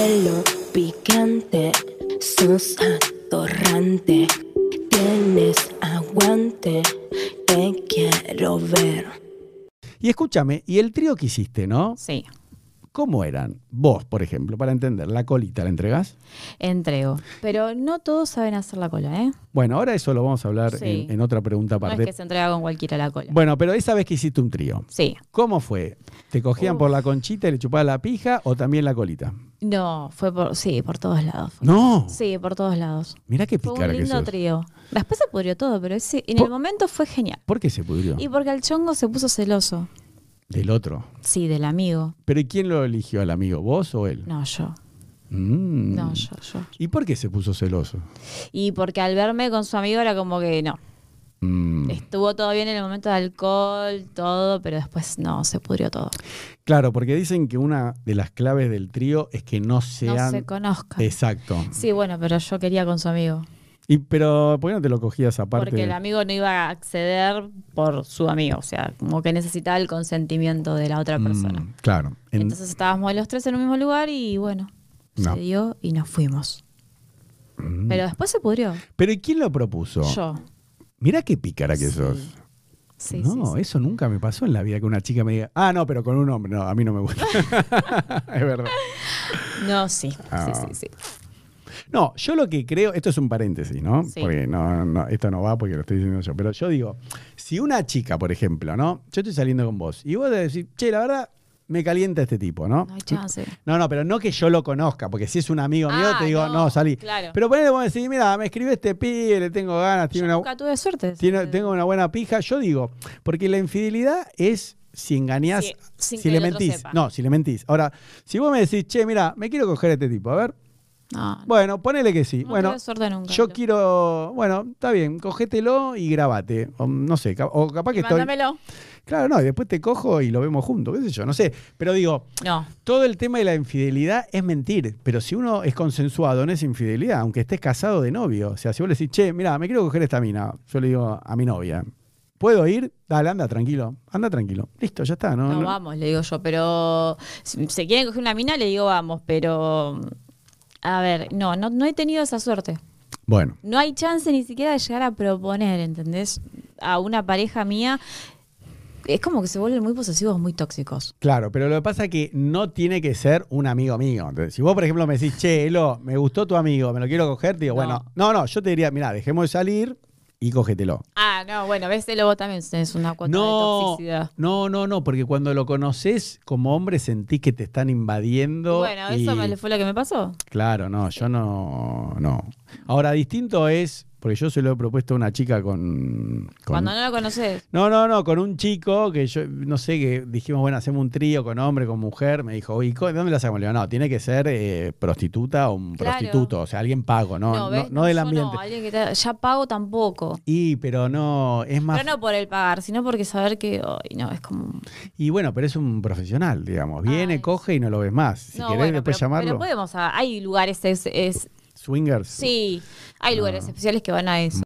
pelo picante, sos atorrante, tienes aguante, te quiero ver. Y escúchame, ¿y el trío que hiciste, no? Sí, ¿Cómo eran? Vos, por ejemplo, para entender, ¿la colita la entregás? entrego. Pero no todos saben hacer la cola, ¿eh? Bueno, ahora eso lo vamos a hablar Sí. en otra pregunta No aparte. es que se entrega con cualquiera la cola. Bueno, pero esa vez que hiciste un trío, Sí. ¿cómo fue? ¿Te cogían por la conchita y le chupaban la pija o también la colita? No, fue por todos lados. ¡No! Sí, por todos lados. Mirá qué Fue pícara un que lindo sos. trío. Después se pudrió todo, pero en el momento fue genial. ¿Por qué se pudrió? Y porque el chongo se puso celoso. Del otro. Sí, del amigo. ¿Pero y quién lo eligió al amigo? ¿Vos o él? No, yo. Mm. No, yo. ¿Y por qué se puso celoso? Y porque al verme con su amigo era como que no. Mm. Estuvo todo bien en el momento de alcohol, todo, pero después no, se pudrió todo. Claro, porque dicen que una de las claves del trío es que no sean... No se conozcan. Exacto. Sí, bueno, pero yo quería con su amigo. Pero ¿por qué no te lo cogías aparte? Porque el amigo no iba a acceder por su amigo. O sea, como que necesitaba el consentimiento de la otra persona. Claro. Entonces estábamos los tres en un mismo lugar y bueno, No. se dio y nos fuimos. Pero después se pudrió. ¿Pero y quién lo propuso? Yo. Mirá qué pícara que Sí. sos. Sí, No, sí. eso nunca me pasó en la vida que una chica me diga, no, pero con un hombre. No, a mí no me gusta. Es verdad. No, sí. Ah. Sí. No, yo lo que creo, esto es un paréntesis, ¿no? Sí. Porque no, esto no va porque lo estoy diciendo yo. Pero yo digo, si una chica, por ejemplo, ¿no? Yo estoy saliendo con vos y vos decís, che, la verdad, me calienta este tipo, ¿no? No hay chance. No, pero no que yo lo conozca, porque si es un amigo mío, te digo, no, salí. Claro. Pero ponele, vos decís, mira, me escribe este pibe, le tengo ganas, Yo nunca tuve suerte. tengo una buena pija. Yo digo, porque la infidelidad es si engañás, Sí, sin si que le el otro mentís. sepa. No, si le mentís. Ahora, si vos me decís, che, mira, me quiero coger a este tipo, a ver. No, Bueno, ponele que sí. no Bueno, tuve suerte nunca. yo quiero, bueno, está bien, cogételo y grabate. O, no sé, o capaz que Y estoy... mándamelo. Claro, no, y después te cojo y lo vemos juntos, qué sé yo, no sé. Pero digo, No. todo el tema de la infidelidad es mentir, pero si uno es consensuado no es infidelidad, aunque estés casado de novio. O sea, si vos le decís, che, mira, me quiero coger esta mina, yo le digo a mi novia, ¿puedo ir? Dale, anda tranquilo. Listo, ya está. No, vamos, le digo yo, pero si se quieren coger una mina, le digo vamos, pero a ver, no he tenido esa suerte. Bueno, No hay chance ni siquiera de llegar a proponer, ¿entendés? A una pareja mía. Es como que se vuelven muy posesivos, muy tóxicos. claro, pero lo que pasa es que no tiene que ser un amigo mío. Entonces, si vos, por ejemplo, me decís, che, Elo, me gustó tu amigo, me lo quiero coger, te digo, No. bueno, yo te diría, mira, dejemos de salir y cógetelo. Ah, no, bueno, ves, vos también tenés una cuota de toxicidad. No, porque cuando lo conoces como hombre sentís que te están invadiendo. Bueno, eso fue lo que me pasó. Claro, no, yo no. Ahora, distinto es, porque yo se lo he propuesto a una chica con Cuando no lo conoces. No, con un chico que yo, no sé, que dijimos, bueno, hacemos un trío con hombre, con mujer. Me dijo, ¿y de dónde la sacamos? Le digo, no, tiene que ser prostituta o un Claro. prostituto, o sea, alguien pago, no ¿ves? del yo ambiente. No, alguien que ya pago tampoco. Pero no, es más... Pero no por el pagar, sino porque saber que, ay, no, es como... Y bueno, pero es un profesional, digamos. Viene, Ay, coge y no lo ves más. Si no, querés bueno, después pero llamarlo. podemos, hay lugares, Swingers. sí, hay lugares especiales que van a eso.